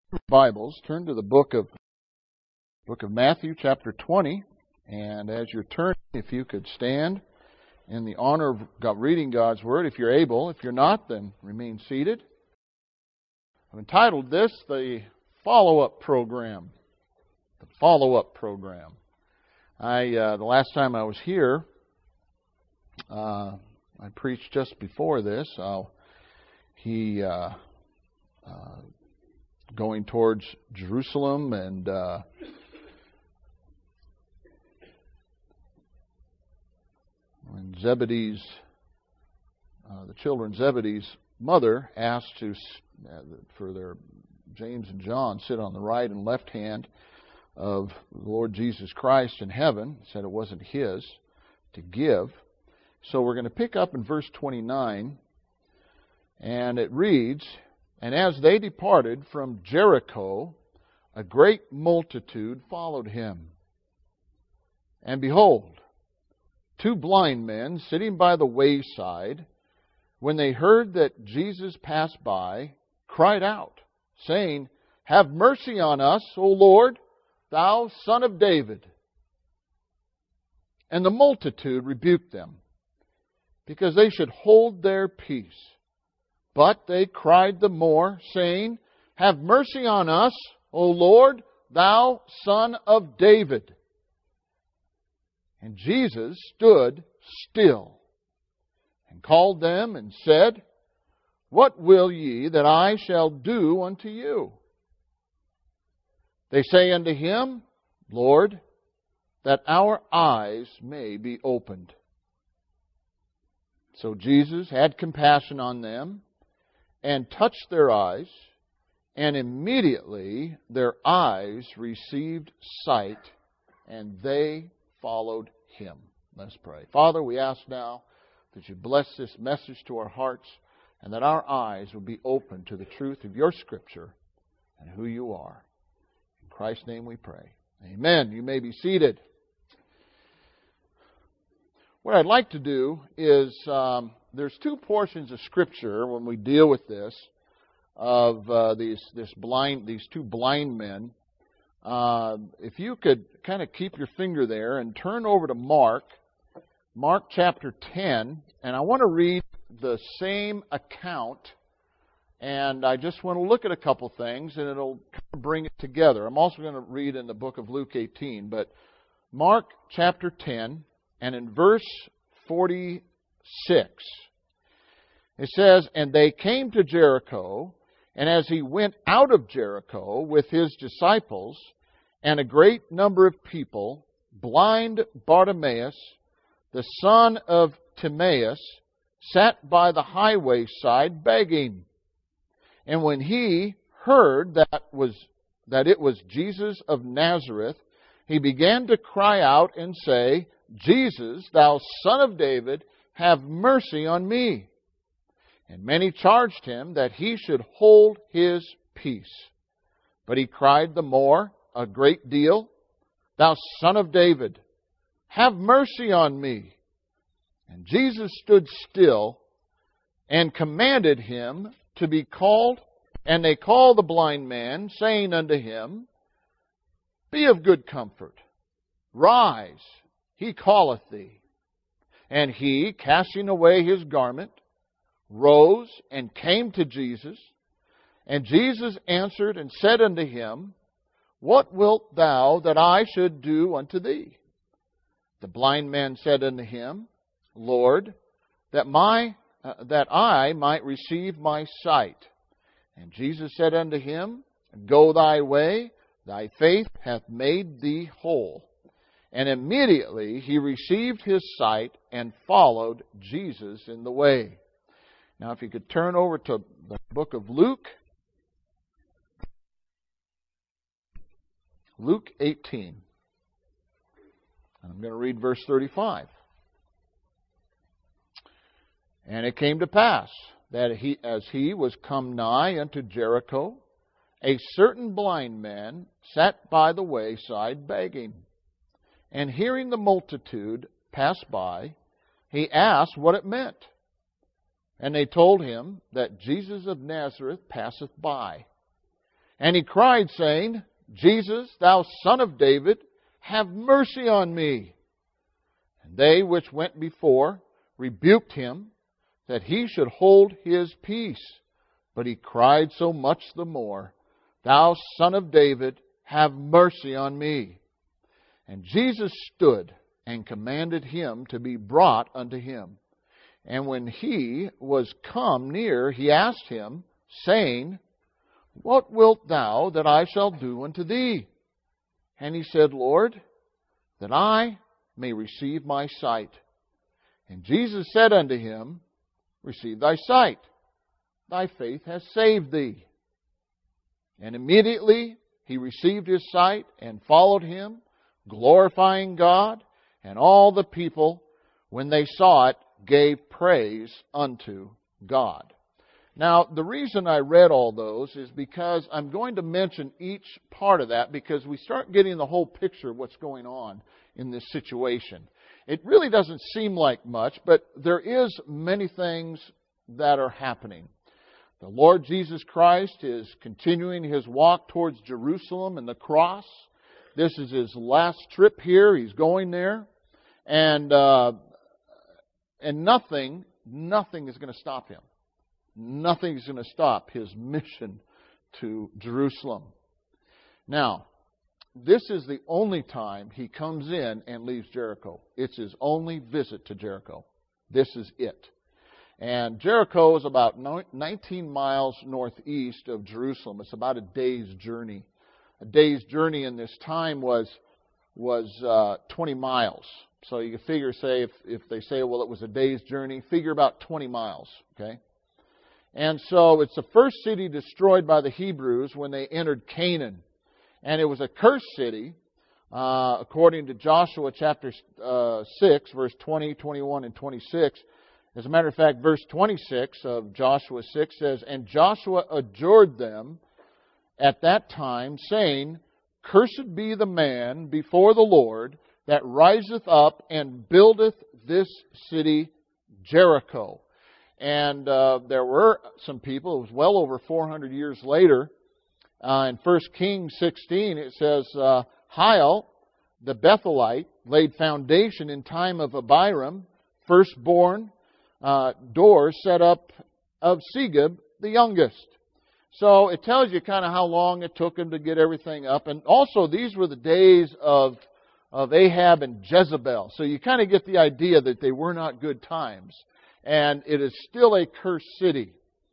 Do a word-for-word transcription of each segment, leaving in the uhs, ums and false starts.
Bibles, turn to the book of book of Matthew, chapter twenty. And as you're turning, if you could stand in the honor of God, reading God's Word, if you're able. If you're not, then remain seated. I've entitled this the follow-up program. The follow-up program. I uh, the last time I was here, uh, I preached just before this. Uh, he. Uh, uh, going towards Jerusalem, and uh, when Zebedee's, uh, the children Zebedee's mother asked to uh, for their James and John sit on the right and left hand of the Lord Jesus Christ in heaven, said it wasn't his to give. So we're going to pick up in verse twenty-nine, and it reads, "And as they departed from Jericho, a great multitude followed him. And behold, two blind men sitting by the wayside, when they heard that Jesus passed by, cried out, saying, 'Have mercy on us, O Lord, thou Son of David.' And the multitude rebuked them, because they should hold their peace. But they cried the more, saying, 'Have mercy on us, O Lord, thou Son of David.' And Jesus stood still, and called them, and said, 'What will ye that I shall do unto you?' They say unto him, 'Lord, that our eyes may be opened.' So Jesus had compassion on them, and touched their eyes, and immediately their eyes received sight, and they followed him." Let's pray. Father, we ask now that you bless this message to our hearts, and that our eyes will be open to the truth of your Scripture and who you are. In Christ's name we pray. Amen. You may be seated. What I'd like to do is, um, there's two portions of Scripture when we deal with this, of uh, these this blind these two blind men. Uh, if you could kind of keep your finger there and turn over to Mark, Mark chapter ten, and I want to read the same account, and I just want to look at a couple things, and it'll kind of bring it together. I'm also going to read in the book of Luke eighteen, but Mark chapter ten, and in verse forty-six, it says, "And they came to Jericho, and as he went out of Jericho with his disciples and a great number of people, blind Bartimaeus, the son of Timaeus, sat by the highway side begging. And when he heard that was that it was Jesus of Nazareth, he began to cry out and say, 'Jesus, thou Son of David, have mercy on me.' And many charged him that he should hold his peace. But he cried the more a great deal, 'Thou Son of David, have mercy on me.' And Jesus stood still and commanded him to be called. And they called the blind man, saying unto him, 'Be of good comfort, rise, he calleth thee.' And he, casting away his garment, rose and came to Jesus. And Jesus answered and said unto him, 'What wilt thou that I should do unto thee?' The blind man said unto him, 'Lord, that my uh, that I might receive my sight.' And Jesus said unto him, 'Go thy way, thy faith hath made thee whole.' And immediately he received his sight and followed Jesus in the way." Now, if you could turn over to the book of Luke, Luke eighteen. And I'm going to read verse thirty-five. "And it came to pass that he, as he was come nigh unto Jericho, a certain blind man sat by the wayside begging. And hearing the multitude pass by, he asked what it meant. And they told him that Jesus of Nazareth passeth by. And he cried, saying, Jesus, thou Son of David, have mercy on me. And they which went before rebuked him, that he should hold his peace. But he cried so much the more, Thou Son of David, have mercy on me. And Jesus stood and commanded him to be brought unto him. And when he was come near, he asked him, saying, What wilt thou that I shall do unto thee? And he said, Lord, that I may receive my sight. And Jesus said unto him, Receive thy sight. Thy faith hath saved thee. And immediately he received his sight and followed him, glorifying God. And all the people, when they saw it, gave praise unto God. Now, the reason I read all those is because I'm going to mention each part of that because we start getting the whole picture of what's going on in this situation. It really doesn't seem like much, but there is many things that are happening. The Lord Jesus Christ is continuing his walk towards Jerusalem and the cross. This is his last trip here. He's going there. And uh, and nothing, nothing is going to stop him. Nothing is going to stop his mission to Jerusalem. Now, this is the only time he comes in and leaves Jericho. It's his only visit to Jericho. This is it. And Jericho is about nineteen miles northeast of Jerusalem. It's about a day's journey. A day's journey in this time was was uh, twenty miles. So you can figure, say, if, if they say, well, it was a day's journey, figure about twenty miles, okay? And so it's the first city destroyed by the Hebrews when they entered Canaan. And it was a cursed city, uh, according to Joshua chapter uh, six, verse twenty, twenty-one, and twenty-six. As a matter of fact, verse twenty-six of Joshua six says, And Joshua adjured them at that time, saying, Cursed be the man before the Lord that riseth up and buildeth this city Jericho. And uh, there were some people, it was well over four hundred years later, uh, in First Kings sixteen, it says, uh, Hiel, the Bethelite, laid foundation in time of Abiram, firstborn, uh, door set up of Segub, the youngest. So it tells you kind of how long it took him to get everything up. And also, these were the days of of Ahab and Jezebel. So you kind of get the idea that they were not good times. And it is still a cursed city.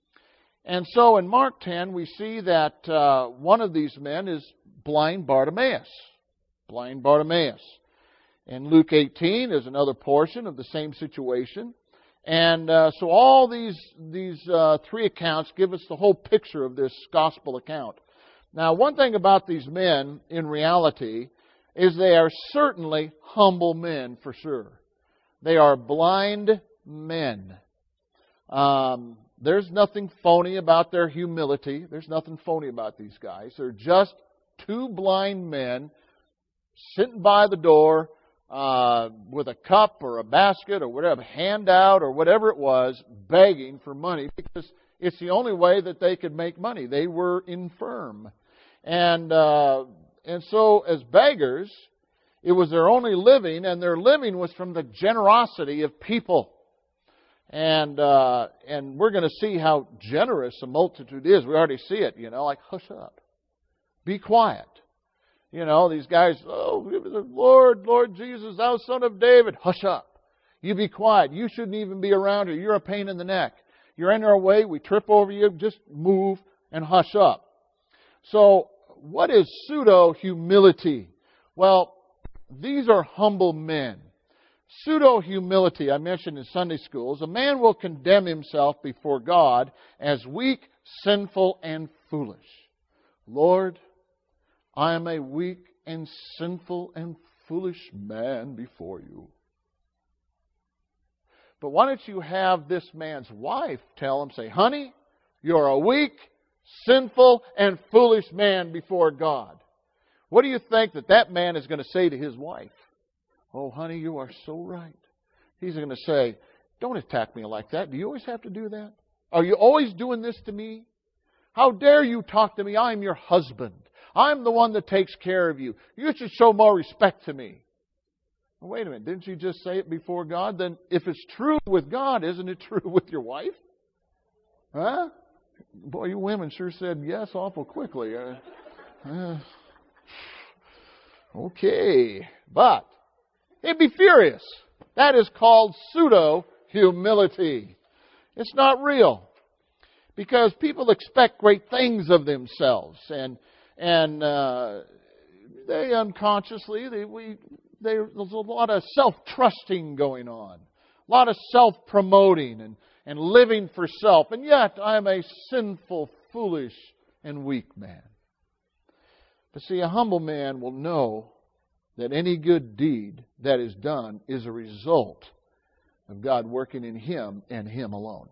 And so in Mark ten, we see that uh, one of these men is blind Bartimaeus. Blind Bartimaeus. In Luke eighteen is another portion of the same situation. And uh, so all these these uh, three accounts give us the whole picture of this gospel account. Now, one thing about these men, in reality, is they are certainly humble men for sure. They are blind men. Um, there's nothing phony about their humility. There's nothing phony about these guys. They're just two blind men sitting by the door uh, with a cup or a basket or whatever, handout or whatever it was, begging for money because it's the only way that they could make money. They were infirm. And uh, and so as beggars, it was their only living, and their living was from the generosity of people. And uh, and we're going to see how generous a multitude is. We already see it, you know, like, hush up. Be quiet. You know, these guys, oh, Lord, Lord Jesus, thou Son of David, hush up. You be quiet. You shouldn't even be around here. You're a pain in the neck. You're in our way. We trip over you. Just move and hush up. So what is pseudo-humility? Well, these are humble men. Pseudo-humility, I mentioned in Sunday schools, a man will condemn himself before God as weak, sinful, and foolish. Lord, I am a weak and sinful and foolish man before you. But why don't you have this man's wife tell him, say, honey, you're a weak, sinful, and foolish man before God. What do you think that that man is going to say to his wife? Oh, honey, you are so right. He's going to say, don't attack me like that. Do you always have to do that? Are you always doing this to me? How dare you talk to me? I'm your husband. I'm the one that takes care of you. You should show more respect to me. Well, wait a minute. Didn't you just say it before God? Then if it's true with God, isn't it true with your wife? Huh? Boy, you women sure said yes awful quickly. Uh, uh, okay. But he'd be furious. That is called pseudo-humility. It's not real. Because people expect great things of themselves. And and uh, they unconsciously, they, we, they, there's a lot of self-trusting going on. A lot of self-promoting and, and living for self. And yet, I am a sinful, foolish, and weak man. But see, a humble man will know that any good deed that is done is a result of God working in him and him alone.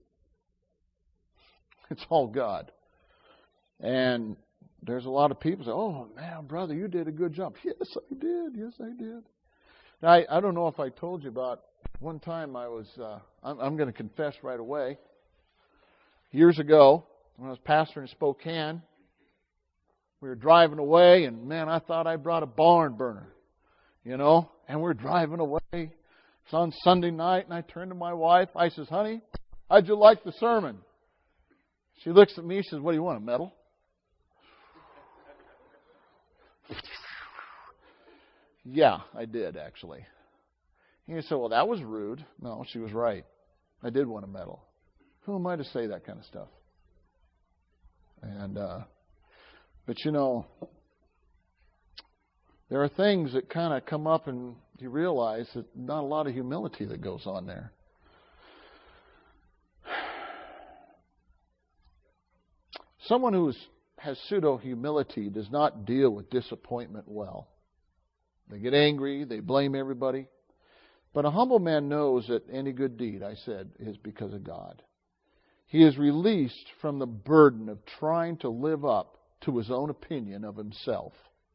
It's all God. And there's a lot of people say, oh, man, brother, you did a good job. Yes, I did. Yes, I did. Now, I, I don't know if I told you about one time I was, uh, I'm, I'm going to confess right away. Years ago, when I was pastor in Spokane, we were driving away, and man, I thought I brought a barn burner, you know, and we're driving away. It's on Sunday night, and I turned to my wife. I says, honey, how'd you like the sermon? She looks at me, she says, what do you want, a medal? Yeah, I did, actually. He said, well, that was rude. No, she was right. I did want a medal. Who am I to say that kind of stuff? And, uh, but you know, there are things that kind of come up and you realize that not a lot of humility that goes on there. Someone who has pseudo-humility does not deal with disappointment well. They get angry, they blame everybody. But a humble man knows that any good deed, I said, is because of God. He is released from the burden of trying to live up to his own opinion of himself.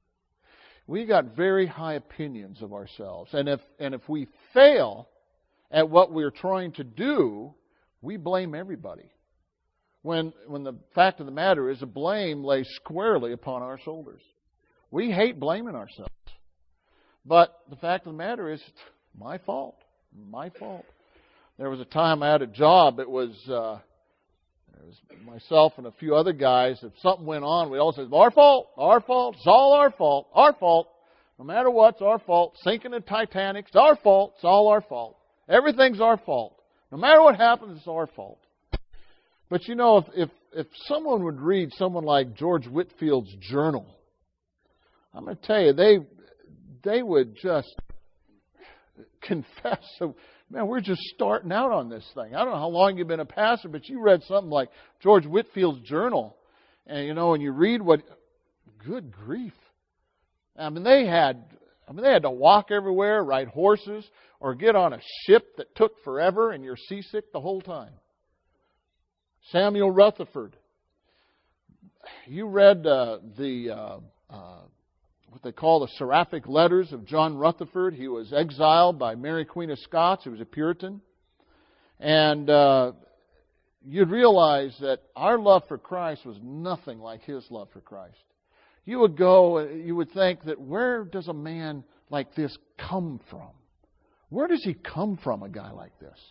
We got very high opinions of ourselves. And if and if we fail at what we're trying to do, we blame everybody. When when the fact of the matter is the blame lays squarely upon our shoulders. We hate blaming ourselves. But the fact of the matter is, it's my fault. My fault. There was a time I had a job. It was, uh, it was myself and a few other guys. If something went on, we all said, our fault, our fault, it's all our fault, our fault. No matter what, it's our fault. Sinking the Titanic, it's our fault, it's all our fault. Everything's our fault. No matter what happens, it's our fault. But you know, if, if, if someone would read someone like George Whitfield's journal, I'm going to tell you, they they would just confess, so, man, we're just starting out on this thing. I don't know how long you've been a pastor, but you read something like George Whitfield's journal, and you know, and you read what, good grief. I mean, they had, I mean, they had to walk everywhere, ride horses, or get on a ship that took forever, and you're seasick the whole time. Samuel Rutherford. You read uh, the uh, uh, what they call the seraphic letters of John Rutherford. He was exiled by Mary Queen of Scots. He was a Puritan. And uh, you'd realize that our love for Christ was nothing like his love for Christ. You would go, you would think that where does a man like this come from? Where does he come from, a guy like this?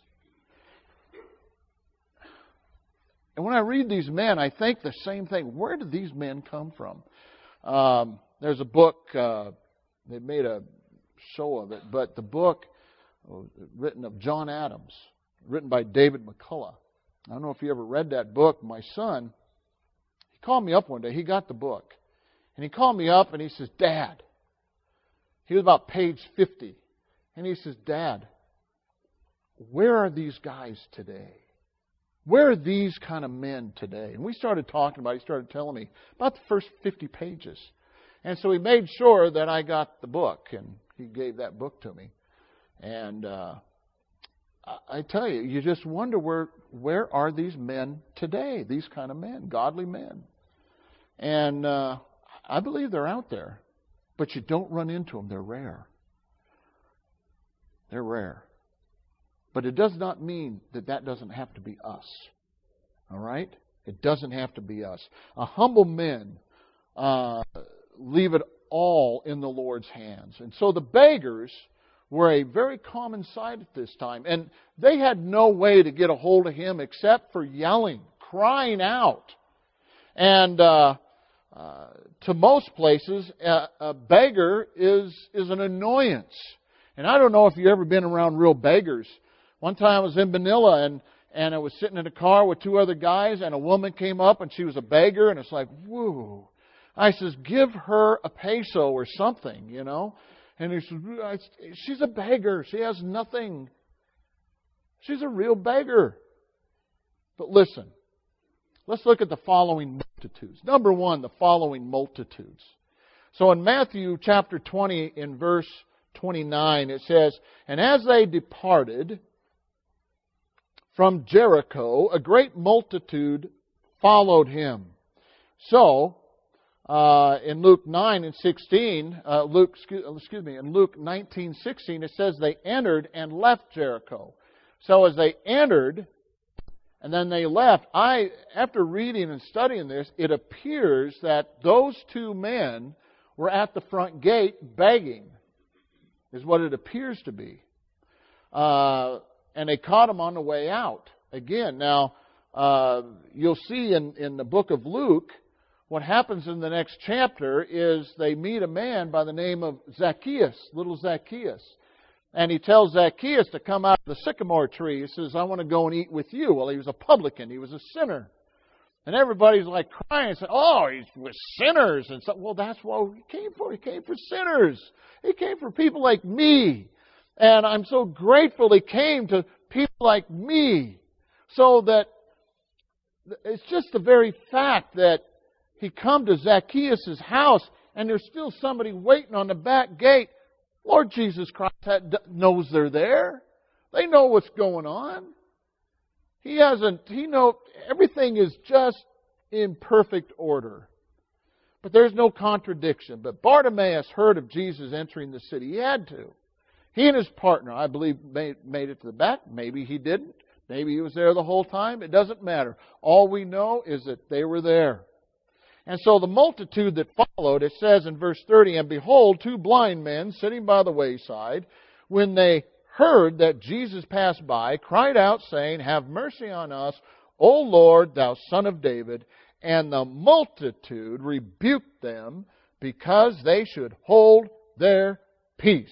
And when I read these men, I think the same thing. Where did these men come from? Um, there's a book, uh, they made a show of it, but the book uh, written of John Adams, written by David McCullough. I don't know if you ever read that book. My son, he called me up one day. He got the book. And he called me up and he says, Dad, he was about page fifty. And he says, Dad, where are these guys today? Where are these kind of men today? And we started talking about it. He started telling me about the first fifty pages. And so he made sure that I got the book, and he gave that book to me. And uh, I tell you, you just wonder where where are these men today, these kind of men, godly men. And uh, I believe they're out there, but you don't run into them. They're rare. They're rare. But it does not mean that that doesn't have to be us. All right? It doesn't have to be us. A humble men uh, leave it all in the Lord's hands. And so the beggars were a very common sight at this time. And they had no way to get a hold of him except for yelling, crying out. And uh, uh, to most places, a, a beggar is, is an annoyance. And I don't know if you've ever been around real beggars. One time I was in Manila and, and I was sitting in a car with two other guys and a woman came up and she was a beggar and it's like, whoa. I says, give her a peso or something, you know. And he says, she's a beggar. She has nothing. She's a real beggar. But listen, let's look at the following multitudes. Number one, the following multitudes. So in Matthew chapter twenty, in verse twenty-nine, it says, and as they departed from Jericho, a great multitude followed him. So, Uh, in Luke nine and sixteen, uh, Luke, excuse me, in Luke nineteen sixteen, it says they entered and left Jericho. So as they entered and then they left, I, after reading and studying this, it appears that those two men were at the front gate begging, is what it appears to be. Uh, and they caught him on the way out. Again, now, uh, you'll see in, in the book of Luke, what happens in the next chapter is they meet a man by the name of Zacchaeus, little Zacchaeus. And he tells Zacchaeus to come out of the sycamore tree. He says, I want to go and eat with you. Well, he was a publican. He was a sinner. And everybody's like crying and saying, oh, he's with sinners. And so, well, that's what he came for. He came for sinners. He came for people like me. And I'm so grateful he came to people like me. So that it's just the very fact that he come to Zacchaeus' house, and there's still somebody waiting on the back gate. Lord Jesus Christ knows they're there. They know what's going on. He hasn't, he know, everything is just in perfect order. But there's no contradiction. But Bartimaeus heard of Jesus entering the city. He had to. He and his partner, I believe, made, made it to the back. Maybe he didn't. Maybe he was there the whole time. It doesn't matter. All we know is that they were there. And so the multitude that followed, it says in verse thirty, and behold, two blind men sitting by the wayside, when they heard that Jesus passed by, cried out, saying, have mercy on us, O Lord, thou Son of David. And the multitude rebuked them, because they should hold their peace.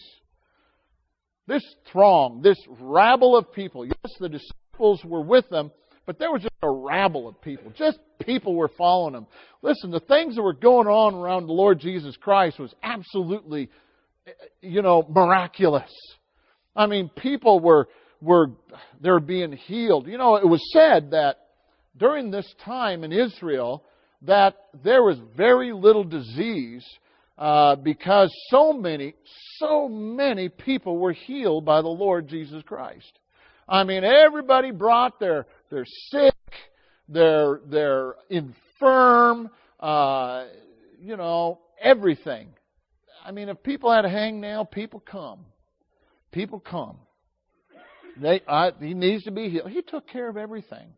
This throng, this rabble of people, yes, the disciples were with them, but there was just a rabble of people. Just people were following him. Listen, the things that were going on around the Lord Jesus Christ was absolutely, you know, miraculous. I mean, people were, were, they were being healed. You know, it was said that during this time in Israel that there was very little disease uh, because so many, so many people were healed by the Lord Jesus Christ. I mean, everybody brought their, their sick, their, their infirm, uh, you know, everything. I mean, if people had a hangnail, people come. People come. They, I, he needs to be healed. He took care of everything.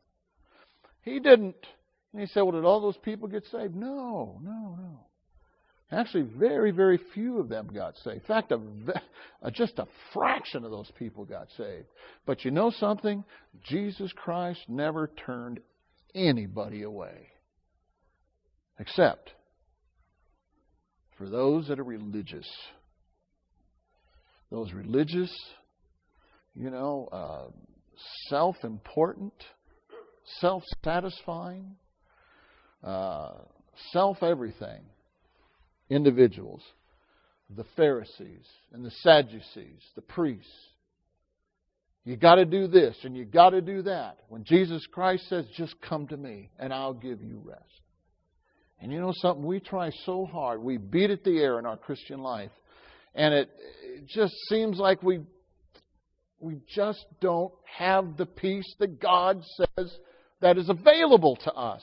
He didn't, and he said, well, did all those people get saved? No, no, no. Actually, very, very few of them got saved. In fact, a, a, just a fraction of those people got saved. But you know something? Jesus Christ never turned anybody away. Except for those that are religious. Those religious, you know, uh, self-important, self-satisfying, uh, self-everything individuals, the Pharisees and the Sadducees, the priests. You got to do this and you got to do that. When Jesus Christ says, just come to me and I'll give you rest. And you know something? We try so hard. We beat at the air in our Christian life. And it, it just seems like we, we just don't have the peace that God says that is available to us.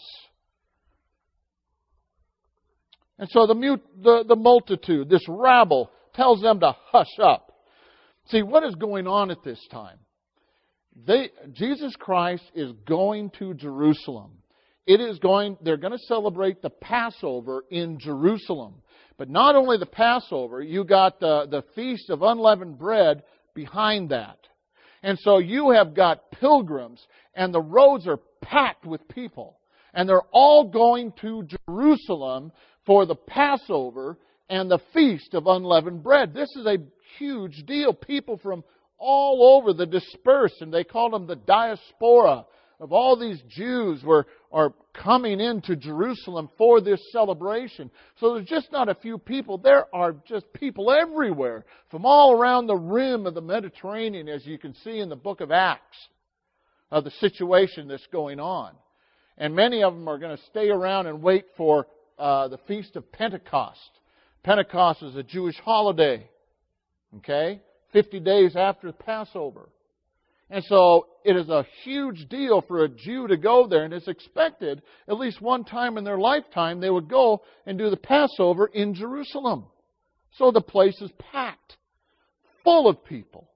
And so the, mute, the, the multitude, this rabble, tells them to hush up. See, what is going on at this time? They, Jesus Christ is going to Jerusalem. it is going, they're going to celebrate the Passover in Jerusalem. But not only the Passover, you got the, the Feast of Unleavened Bread behind that. And so you have got pilgrims, and the roads are packed with people. And they're all going to Jerusalem for the Passover and the Feast of Unleavened Bread. This is a huge deal. People from all over the dispersed, and they call them the diaspora of all these Jews were are coming into Jerusalem for this celebration. So there's just not a few people. There are just people everywhere from all around the rim of the Mediterranean, as you can see in the book of Acts, of the situation that's going on. And many of them are going to stay around and wait for uh, the Feast of Pentecost. Pentecost is a Jewish holiday. Okay? fifty days after Passover. And so it is a huge deal for a Jew to go there, and it's expected at least one time in their lifetime they would go and do the Passover in Jerusalem. So the place is packed, full of people.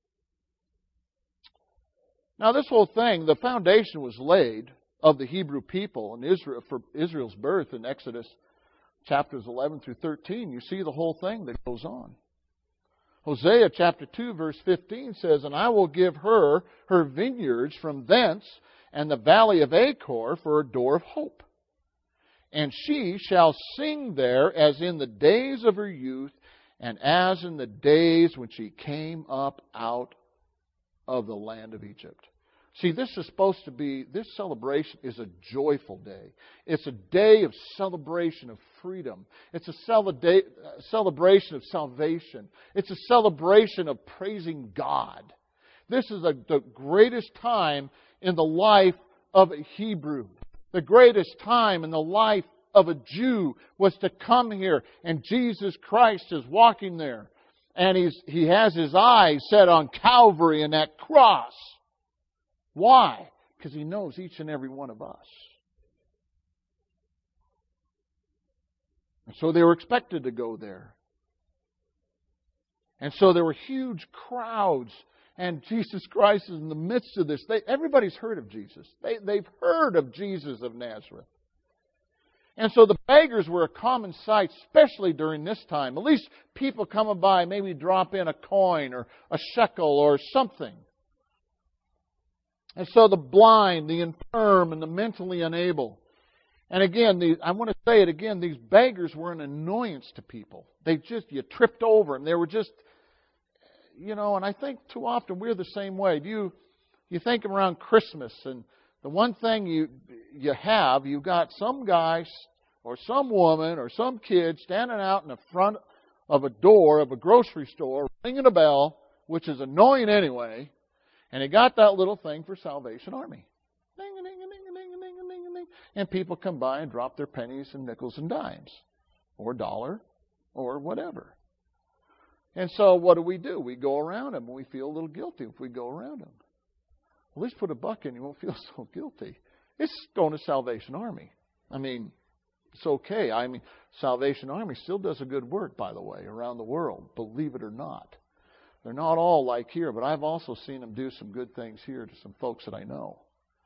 Now this whole thing, the foundation was laid of the Hebrew people and Israel for Israel's birth in Exodus chapters eleven through thirteen. You see the whole thing that goes on. Hosea chapter two verse fifteen says, "And I will give her her vineyards from thence, and the valley of Achor for a door of hope. And she shall sing there as in the days of her youth, and as in the days when she came up out of the land of Egypt." See, this is supposed to be, this celebration is a joyful day. It's a day of celebration of freedom. It's a celebration of salvation. It's a celebration of praising God. This is a, the greatest time in the life of a Hebrew. The greatest time in the life of a Jew was to come here, and Jesus Christ is walking there. And he's, he has his eyes set on Calvary and that cross. Why? Because He knows each and every one of us. And so they were expected to go there. And so there were huge crowds. And Jesus Christ is in the midst of this. They, everybody's heard of Jesus. They, they've heard of Jesus of Nazareth. And so the beggars were a common sight, especially during this time. At least people coming by maybe drop in a coin or a shekel or something. And so the blind, the infirm, and the mentally unable. And again, the, I want to say it again, these beggars were an annoyance to people. They just, you tripped over them. They were just, you know, and I think too often we're the same way. You, you think around Christmas, and the one thing you, you have, you've got some guy or some woman or some kid standing out in the front of a door of a grocery store, ringing a bell, which is annoying anyway. And he got that little thing for Salvation Army. Ding, ding, ding, ding, ding, ding, ding. And people come by and drop their pennies and nickels and dimes. Or a dollar. Or whatever. And so what do we do? We go around them and we feel a little guilty if we go around them. At least put a buck in, you won't feel so guilty. It's going to Salvation Army. I mean, it's okay. I mean, Salvation Army still does a good work, by the way, around the world. Believe it or not. They're not all like here, but I've also seen them do some good things here to some folks that I know.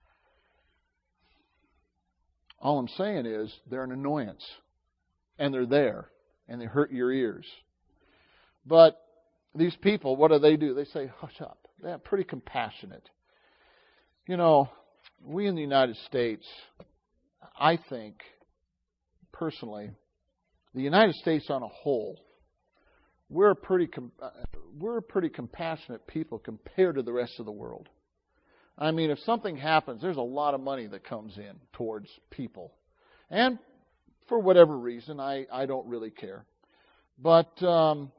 All I'm saying is they're an annoyance. And they're there. And they hurt your ears. But these people, what do they do? They say, hush up. They're pretty compassionate. You know, we in the United States, I think, personally, the United States on a whole, We're a pretty we're a pretty compassionate people compared to the rest of the world. I mean, if something happens, there's a lot of money that comes in towards people. And for whatever reason, I, I don't really care. But, um,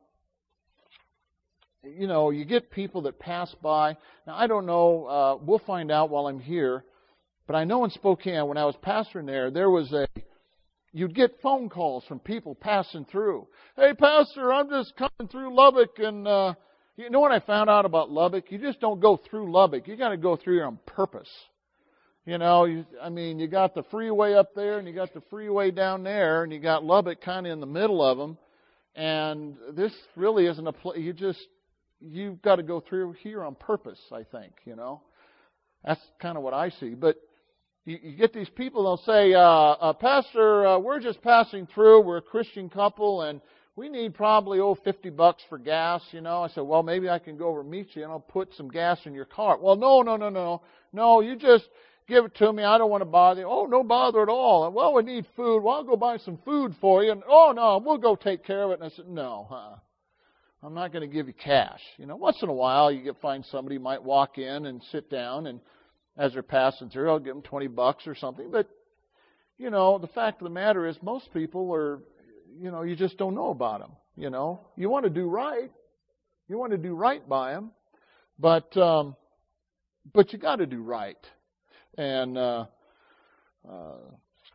you know, you get people that pass by. Now, I don't know. Uh, we'll find out while I'm here. But I know in Spokane, when I was pastoring there, there was a You'd get phone calls from people passing through. Hey, Pastor, I'm just coming through Lubbock. And uh, you know what I found out about Lubbock? You just don't go through Lubbock. You got to go through here on purpose. You know, you, I mean, you got the freeway up there and you got the freeway down there. And you got Lubbock kind of in the middle of them. And this really isn't a place. You just, you've got to go through here on purpose, I think, you know. That's kind of what I see. But you, you get these people, they'll say, uh, uh, Pastor, uh, we're just passing through. We're a Christian couple, and we need probably, oh, fifty bucks for gas, you know. I said, well, maybe I can go over and meet you, and I'll put some gas in your car. Well, no, no, no, no. No, you just give it to me. I don't want to bother you. Oh, no bother at all. And, well, we need food. Well, I'll go buy some food for you. And, oh, no, we'll go take care of it. And I said, no, huh? I'm not going to give you cash. You know, once in a while, you get find somebody who might walk in and sit down, and as they're passing through, I'll give them twenty bucks or something. But, you know, the fact of the matter is most people are, you know, you just don't know about them. You know, you want to do right. You want to do right by them. But, um, but you got to do right. And, uh, uh,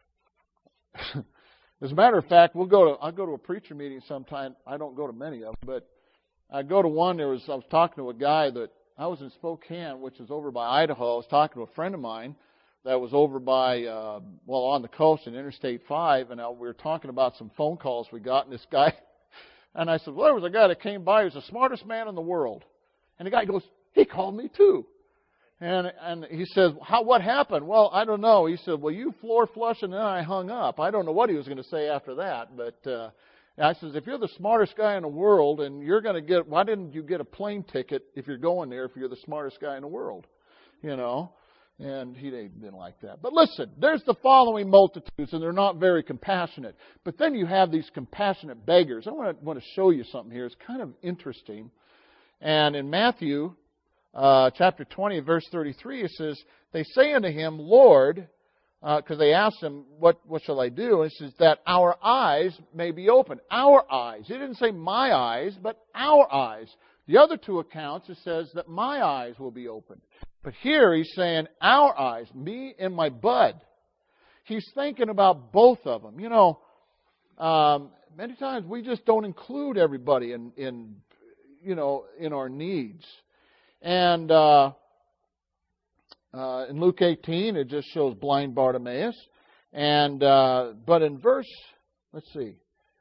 as a matter of fact, we'll go to, I'll go to a preacher meeting sometime. I don't go to many of them, but I go to one. There was, I was talking to a guy that, I was in Spokane, which is over by Idaho. I was talking to a friend of mine that was over by, uh, well, on the coast in Interstate five, and I, we were talking about some phone calls we got, and this guy, and I said, well, there was a guy that came by, he was the smartest man in the world. And the guy goes, he called me too. And and he says, how, what happened? Well, I don't know. He said, well, you floor flush, and then I hung up. I don't know what he was going to say after that, but, uh, I says, if you're the smartest guy in the world and you're going to get, why didn't you get a plane ticket if you're going there if you're the smartest guy in the world? You know, and he didn't like that. But listen, there's the following multitudes, and they're not very compassionate. But then you have these compassionate beggars. I want to, want to show you something here. It's kind of interesting. And in Matthew uh, chapter twenty, verse thirty-three, it says, they say unto him, Lord, because uh, they asked him, what, what shall I do? And it says, that our eyes may be opened. Our eyes. He didn't say my eyes, but our eyes. The other two accounts, it says that my eyes will be opened. But here he's saying our eyes, me and my bud. He's thinking about both of them. You know, um, many times we just don't include everybody in, in you know, in our needs. And uh Uh, in Luke eighteen, it just shows blind Bartimaeus. And, uh, but in verse, let's see.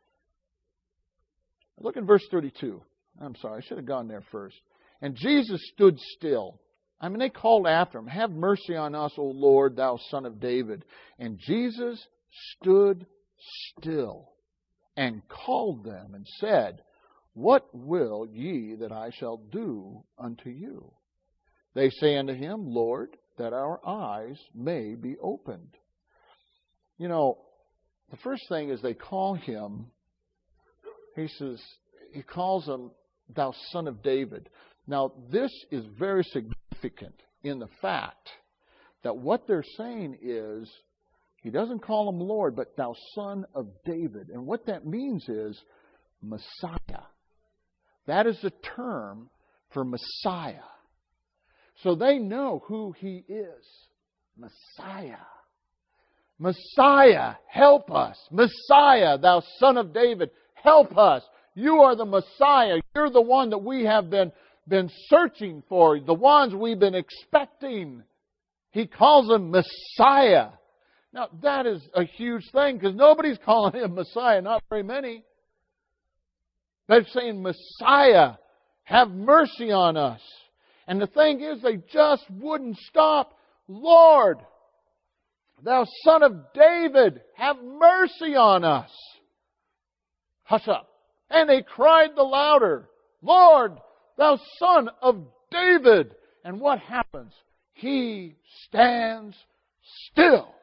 Look in verse thirty-two. I'm sorry, I should have gone there first. And Jesus stood still. I mean, they called after him, have mercy on us, O Lord, thou Son of David. And Jesus stood still and called them and said, what will ye that I shall do unto you? They say unto him, Lord, that our eyes may be opened. You know, the first thing is they call him, he says, he calls him, thou Son of David. Now, this is very significant in the fact that what they're saying is, he doesn't call him Lord, but thou Son of David. And what that means is Messiah. That is the term for Messiah. So they know who he is. Messiah. Messiah, help us. Messiah, thou Son of David, help us. You are the Messiah. You're the one that we have been, been searching for. The ones we've been expecting. He calls him Messiah. Now, that is a huge thing because nobody's calling him Messiah. Not very many. They're saying, Messiah, have mercy on us. And the thing is, they just wouldn't stop. Lord, thou Son of David, have mercy on us. Hush up. And they cried the louder, Lord, thou Son of David. And what happens? He stands still.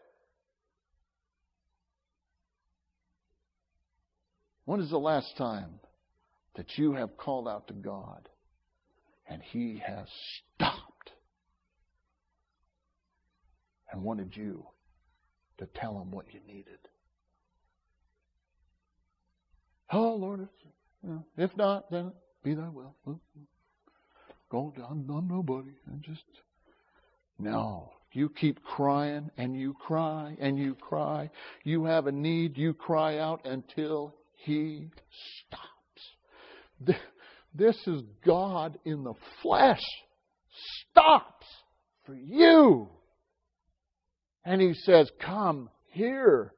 When is the last time that you have called out to God and He has stopped and wanted you to tell Him what you needed? Oh, Lord, if not, then be thy will. Go down, I'm nobody. And just, no. You keep crying and you cry and you cry. You have a need, you cry out until He stops. This is God in the flesh. Stops for you. And He says, come here.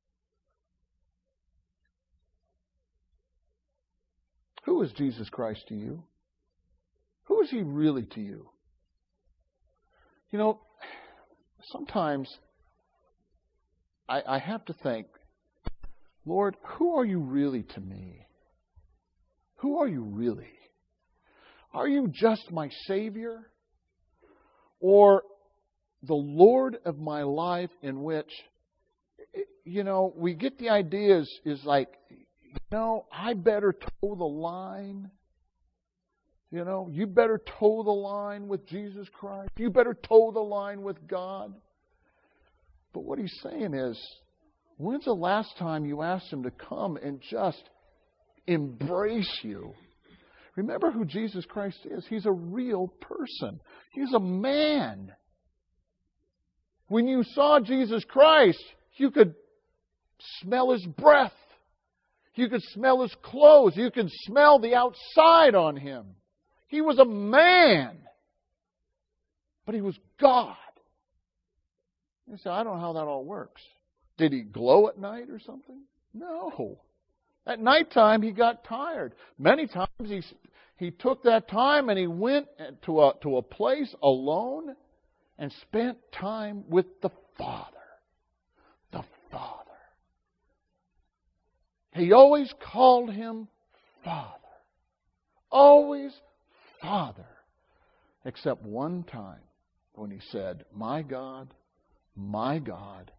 Who is Jesus Christ to you? Who is He really to you? You know, sometimes I, I have to think, Lord, who are you really to me? Who are you really? Are you just my Savior? Or the Lord of my life, in which, you know, we get the idea is, is like, you know, I better toe the line. You know, you better toe the line with Jesus Christ. You better toe the line with God. But what he's saying is, when's the last time you asked Him to come and just embrace you? Remember who Jesus Christ is. He's a real person. He's a man. When you saw Jesus Christ, you could smell His breath. You could smell His clothes. You could smell the outside on Him. He was a man. But He was God. You say, I don't know how that all works. Did He glow at night or something? No. At nighttime, He got tired. Many times He, he took that time and He went to a, to a place alone and spent time with the Father. The Father. He always called Him Father. Always Father. Except one time when He said, My God, my God.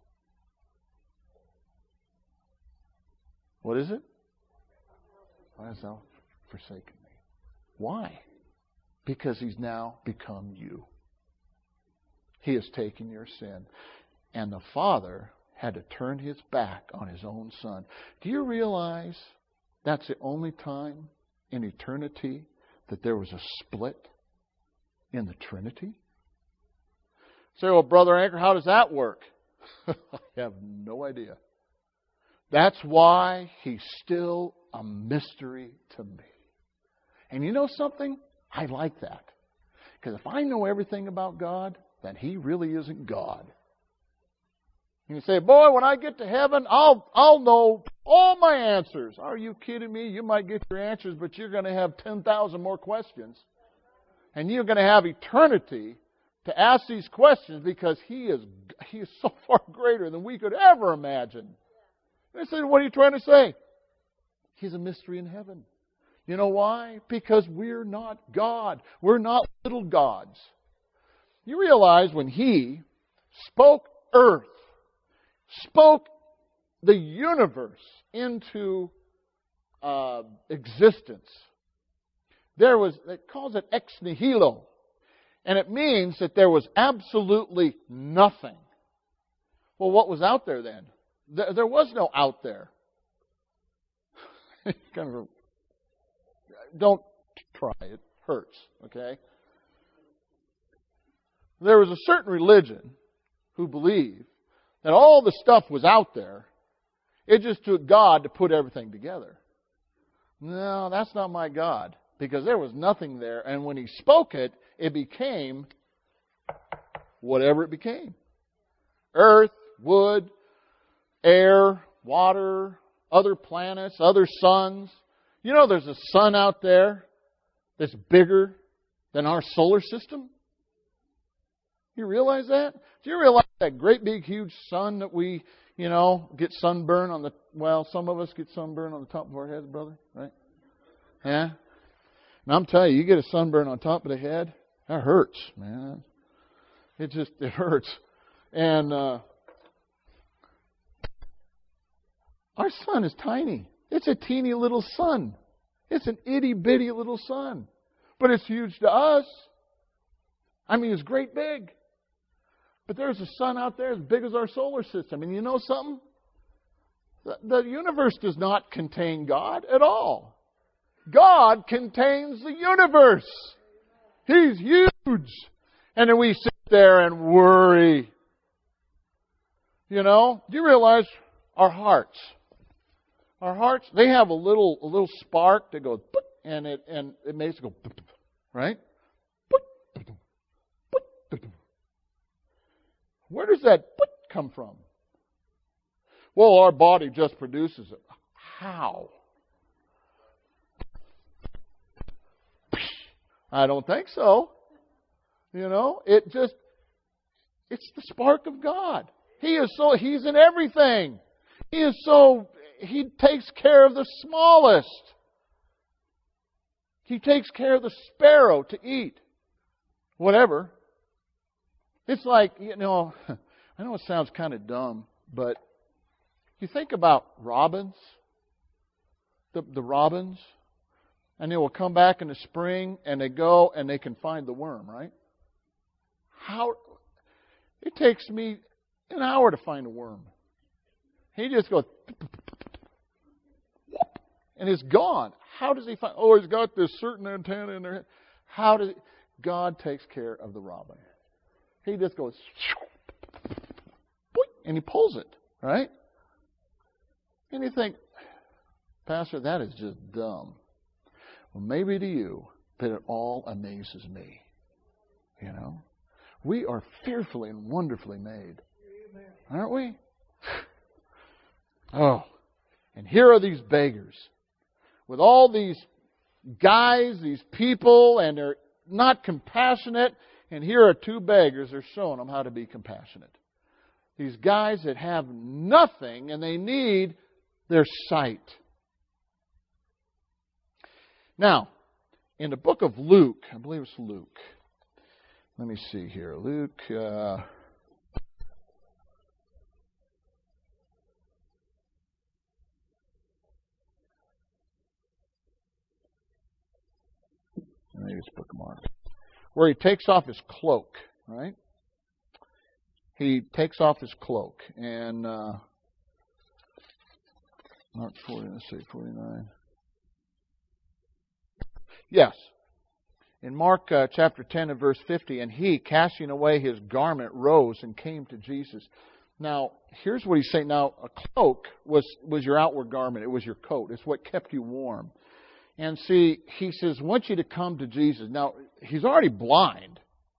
What is it? Why hast thou forsaken me? Why? Because He's now become you. He has taken your sin. And the Father had to turn His back on His own Son. Do you realize that's the only time in eternity that there was a split in the Trinity? Say, well, Brother Anchor, how does that work? I have no idea. That's why He's still a mystery to me. And you know something? I like that. Because if I know everything about God, then He really isn't God. You say, boy, when I get to heaven, I'll I'll know all my answers. Are you kidding me? You might get your answers, but you're going to have ten thousand more questions. And you're going to have eternity to ask these questions, because He is He is so far greater than we could ever imagine. They say, what are you trying to say? He's a mystery in heaven. You know why? Because we're not God. We're not little gods. You realize when He spoke earth, spoke the universe into uh, existence, there was, it calls it ex nihilo. And it means that there was absolutely nothing. Well, what was out there then? There was no out there. kind of a, don't try. It hurts, okay? There was a certain religion who believed that all the stuff was out there. It just took God to put everything together. No, that's not my God. Because there was nothing there. And when He spoke it, it became whatever it became. Earth, wood, air, water, other planets, other suns. You know there's a sun out there that's bigger than our solar system? You realize that? Do you realize that great big huge sun that we, you know, get sunburn on the, well, some of us get sunburn on the top of our heads, brother, right? Yeah? And I'm telling you, you get a sunburn on top of the head, that hurts, man. It just, it hurts. And uh, our sun is tiny. It's a teeny little sun. It's an itty bitty little sun. But it's huge to us. I mean, it's great big. But there's a sun out there as big as our solar system. And you know something? The, the universe does not contain God at all. God contains the universe. He's huge. And then we sit there and worry. You know, do you realize our hearts? Our hearts, they have a little a little spark that goes, and it and it makes it go, right? Where does that come from? Well, our body just produces it. How? I don't think so. You know, it just, it's the spark of God. He is so, He's in everything. He is so, He takes care of the smallest. He takes care of the sparrow to eat. Whatever. It's like, you know, I know it sounds kind of dumb, but you think about robins, the, the robins, and they will come back in the spring and they go and they can find the worm, right? How, it takes me an hour to find a worm. He just goes, and it's gone. How does he find, oh, he's got this certain antenna in there. How does, God takes care of the robin. He just goes, and he pulls it, right? And you think, Pastor, that is just dumb. Well, maybe to you, but it all amazes me. You know? We are fearfully and wonderfully made. Aren't we? Oh. And here are these beggars. With all these guys, these people, and they're not compassionate. And here are two beggars. They're showing them how to be compassionate. These guys that have nothing and they need their sight. Now, in the book of Luke, I believe it's Luke. Let me see here. Luke. Uh, maybe it's bookmarked. Where he takes off his cloak, right? He takes off his cloak. And, uh, Mark forty, let's see, forty-nine. Yes. In Mark uh, chapter ten and verse fifty, and he, casting away his garment, rose and came to Jesus. Now, here's what he's saying. Now, a cloak was, was your outward garment. It was your coat. It's what kept you warm. And see, he says, I want you to come to Jesus. Now, he's already blind.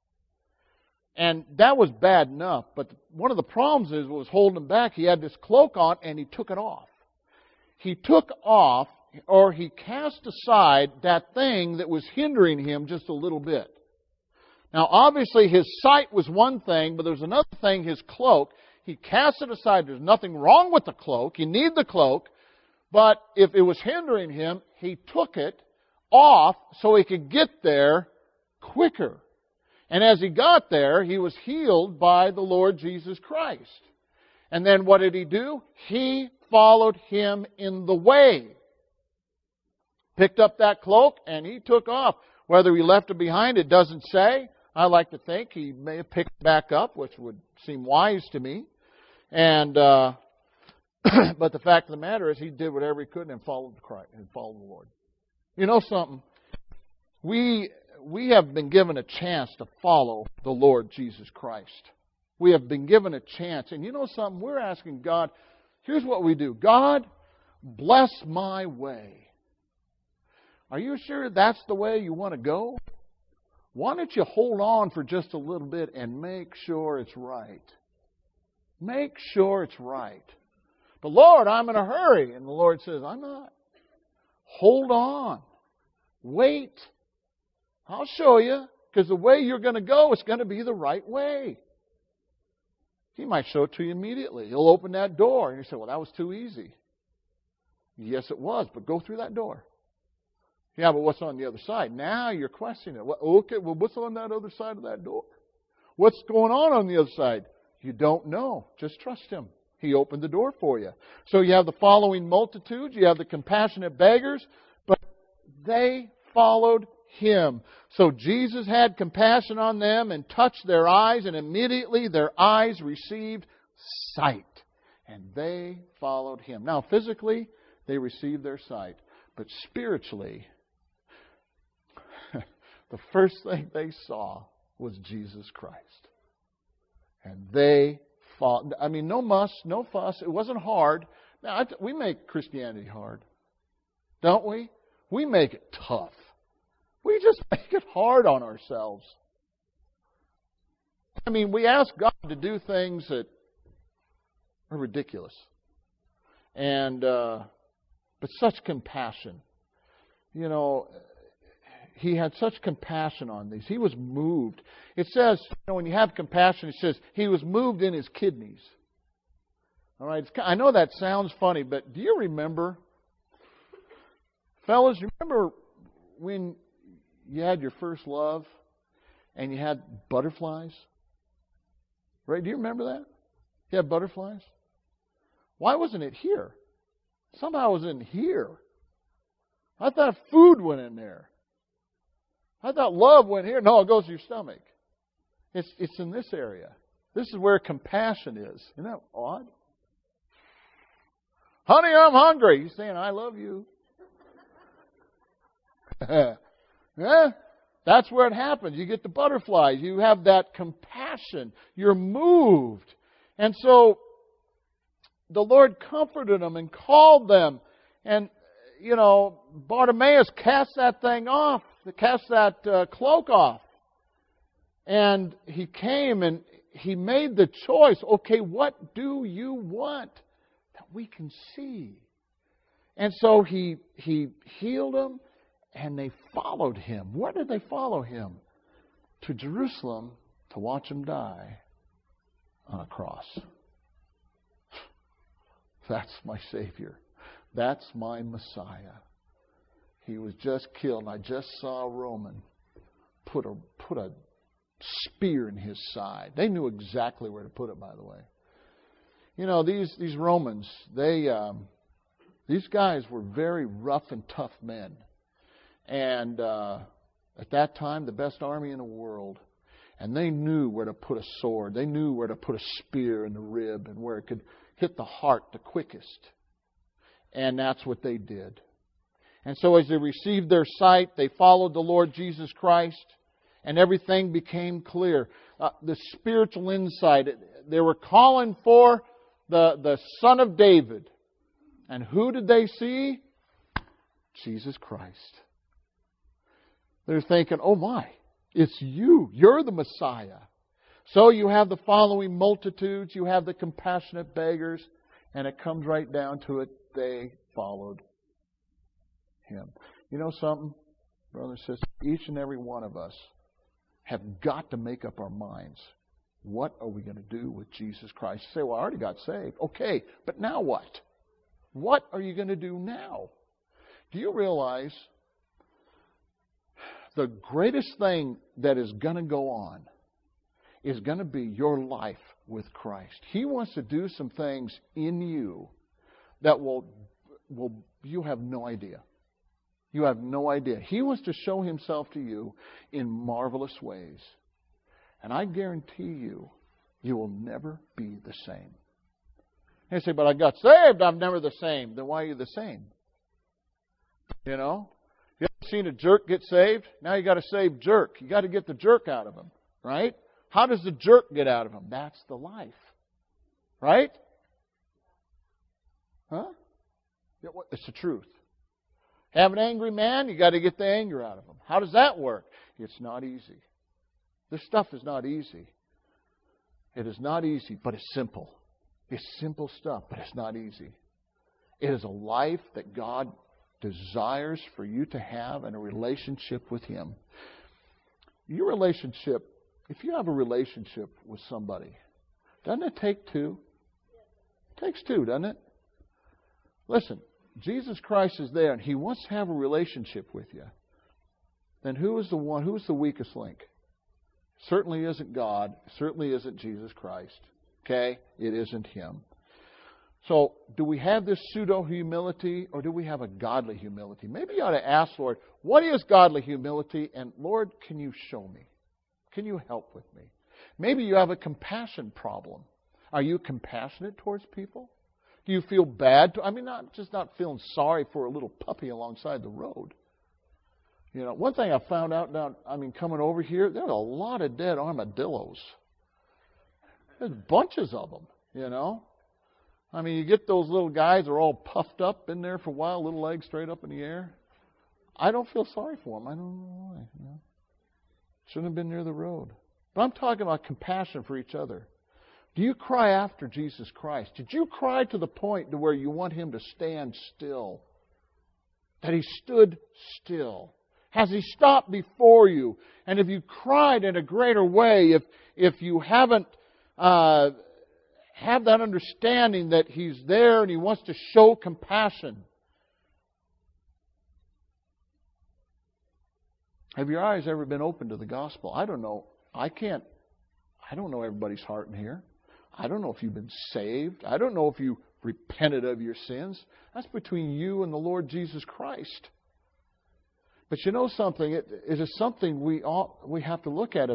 And that was bad enough. But one of the problems is what was holding him back. He had this cloak on and he took it off. He took off, or he cast aside that thing that was hindering him just a little bit. Now, obviously, his sight was one thing, but there's another thing, his cloak. He cast it aside. There's nothing wrong with the cloak. You need the cloak. But if it was hindering him, he took it off so he could get there quicker. And as he got there, he was healed by the Lord Jesus Christ. And then what did he do? He followed him in the way. Picked up that cloak and he took off. Whether he left it behind, it doesn't say. I like to think he may have picked it back up, which would seem wise to me. And, uh, but the fact of the matter is he did whatever he could and followed Christ and followed the Lord. You know something? We, we have been given a chance to follow the Lord Jesus Christ. We have been given a chance. And you know something? We're asking God, here's what we do. God, bless my way. Are you sure that's the way you want to go? Why don't you hold on for just a little bit and make sure it's right? Make sure it's right. But Lord, I'm in a hurry. And the Lord says, I'm not. Hold on. Wait. I'll show you. Because the way you're going to go is going to be the right way. He might show it to you immediately. He'll open that door. And you say, well, that was too easy. Yes, it was. But go through that door. Yeah, but what's on the other side? Now you're questioning it. Well, okay, well, what's on that other side of that door? What's going on on the other side? You don't know. Just trust Him. He opened the door for you. So you have the following multitudes. You have the compassionate beggars. But they followed Him. So Jesus had compassion on them and touched their eyes. And immediately their eyes received sight. And they followed Him. Now physically, they received their sight. But spiritually, the first thing they saw was Jesus Christ. And they fought. I mean, no muss, no fuss. It wasn't hard. Now, I, we make Christianity hard. Don't we? We make it tough. We just make it hard on ourselves. I mean, we ask God to do things that are ridiculous. And, uh, but such compassion. You know, He had such compassion on these. He was moved. It says, you know, when you have compassion, it says, He was moved in His kidneys. All right, it's, I know that sounds funny, but do you remember, fellas, you remember when you had your first love and you had butterflies? Right? Do you remember that? You had butterflies? Why wasn't it here? Somehow it was in here. I thought food went in there. I thought love went here. No, it goes to your stomach. It's, it's in this area. This is where compassion is. Isn't that odd? Honey, I'm hungry. He's saying, I love you. Yeah, that's where it happens. You get the butterflies. You have that compassion. You're moved. And so the Lord comforted them and called them. And, you know, Bartimaeus cast that thing off, cast that uh, cloak off. And he came and he made the choice. Okay, what do you want? That we can see. And so he he healed them and they followed him. Where did they follow him? To Jerusalem to watch him die on a cross. That's my Savior. That's my Messiah. He was just killed. And I just saw a Roman put a put a spear in his side. They knew exactly where to put it, by the way. You know, these these Romans, they um, these guys were very rough and tough men. And uh, at that time, the best army in the world. And they knew where to put a sword. They knew where to put a spear in the rib and where it could hit the heart the quickest. And that's what they did. And so as they received their sight, they followed the Lord Jesus Christ, and everything became clear. Uh, the spiritual insight, they were calling for the, the Son of David. And who did they see? Jesus Christ. They're thinking, oh my, it's you. You're the Messiah. So you have the following multitudes. You have the compassionate beggars. And it comes right down to it. They followed Him. You know something, brothers and sisters? Each and every one of us have got to make up our minds. What are we going to do with Jesus Christ? You say, well, I already got saved. Okay, but now what? What are you going to do now? Do you realize the greatest thing that is going to go on is going to be your life with Christ? He wants to do some things in you that will, will you have no idea. You have no idea. He wants to show Himself to you in marvelous ways. And I guarantee you, you will never be the same. You say, but I got saved, I'm never the same. Then why are you the same? You know? You ever seen a jerk get saved? Now you got a saved jerk. You got to get the jerk out of him. Right? How does the jerk get out of him? That's the life. Right? Huh? It's the truth. Have an angry man, you got to get the anger out of him. How does that work? It's not easy. This stuff is not easy. It is not easy, but it's simple. It's simple stuff, but it's not easy. It is a life that God desires for you to have and a relationship with Him. Your relationship, if you have a relationship with somebody, doesn't it take two? It takes two, doesn't it? Listen, Jesus Christ is there and He wants to have a relationship with you. Then who is the one, who is the weakest link? Certainly isn't God. Certainly isn't Jesus Christ. Okay? It isn't Him. So, do we have this pseudo-humility or do we have a godly humility? Maybe you ought to ask, Lord, what is godly humility? And Lord, can you show me? Can you help with me? Maybe you have a compassion problem. Are you compassionate towards people? Do you feel bad? To, I mean, not just not feeling sorry for a little puppy alongside the road. You know, one thing I found out down, I mean, coming over here, there's a lot of dead armadillos. There's bunches of them, you know. I mean, you get those little guys that are all puffed up in there for a while, little legs straight up in the air. I don't feel sorry for them. I don't know why. You know? Shouldn't have been near the road. But I'm talking about compassion for each other. Do you cry after Jesus Christ? Did you cry to the point to where you want Him to stand still? That He stood still? Has He stopped before you? And if you cried in a greater way, if if you haven't uh, have that understanding that He's there and He wants to show compassion. Have your eyes ever been open to the gospel? I don't know. I can't. I don't know everybody's heart in here. I don't know if you've been saved. I don't know if you repented of your sins. That's between you and the Lord Jesus Christ. But you know something? It, it is something we all we have to look at. If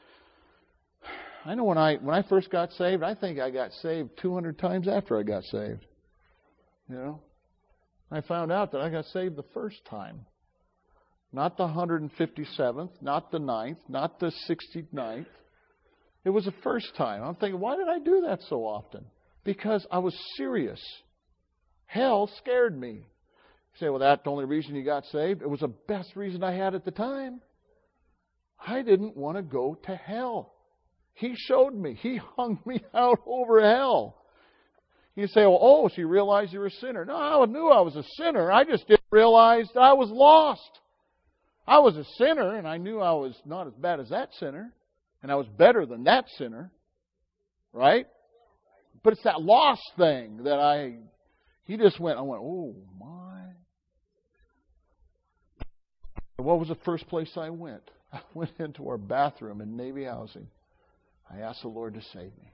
I know when I when I first got saved, I think I got saved two hundred times after I got saved. You know, I found out that I got saved the first time. Not the one hundred fifty-seventh, not the ninth, not the sixty-ninth. It was the first time. I'm thinking, why did I do that so often? Because I was serious. Hell scared me. You say, well, that's the only reason you got saved? It was the best reason I had at the time. I didn't want to go to hell. He showed me. He hung me out over hell. You say, well, oh, so you realize you're a sinner. No, I knew I was a sinner. I just didn't realize that I was lost. I was a sinner, and I knew I was not as bad as that sinner. And I was better than that sinner. Right? But it's that lost thing that I... He just went, I went, oh, my. And what was the first place I went? I went into our bathroom in Navy housing. I asked the Lord to save me.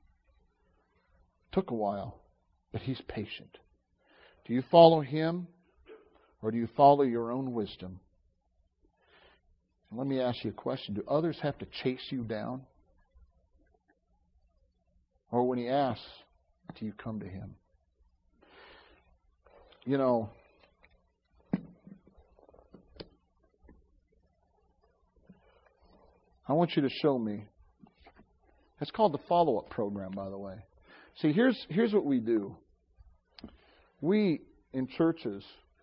It took a while, but He's patient. Do you follow Him, or do you follow your own wisdom? Let me ask you a question. Do others have to chase you down? Or when He asks, do you come to Him? You know, I want you to show me. It's called the follow-up program, by the way. See, here's here's what we do. We, in churches,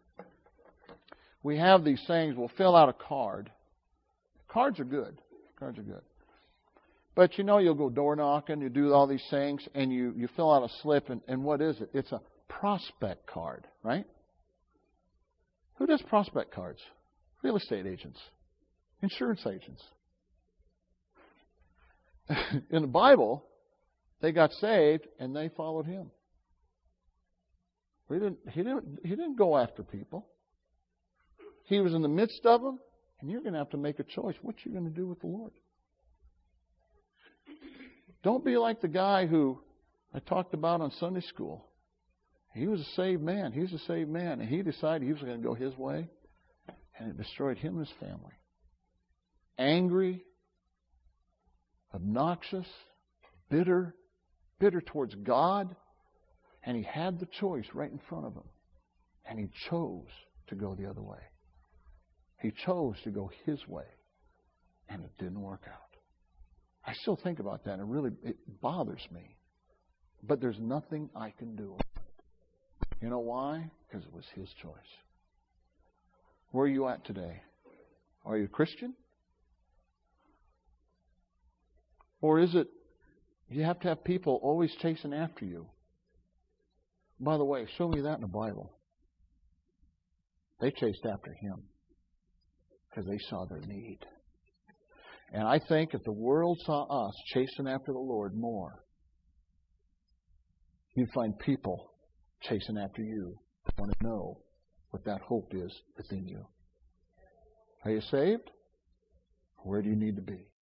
we have these things. We'll fill out a card. Cards are good. Cards are good. But you know, you'll go door knocking, you do all these things, and you, you fill out a slip, and, and what is it? It's a prospect card, right? Who does prospect cards? Real estate agents. Insurance agents. In the Bible, they got saved and they followed Him. He didn't, he didn't, he didn't go after people. He was in the midst of them, and you're going to have to make a choice. What you're going to do with the Lord? Don't be like the guy who I talked about on Sunday school. He was a saved man. He was a saved man. And he decided he was going to go his way. And it destroyed him and his family. Angry, obnoxious, bitter, bitter towards God. And he had the choice right in front of him. And he chose to go the other way. He chose to go his way. And it didn't work out. I still think about that, and it really it bothers me. But there's nothing I can do. You know why? Because it was his choice. Where are you at today? Are you a Christian? Or is it you have to have people always chasing after you? By the way, show me that in the Bible. They chased after him because they saw their need. And I think if the world saw us chasing after the Lord more, you'd find people chasing after you who want to know what that hope is within you. Are you saved? Where do you need to be?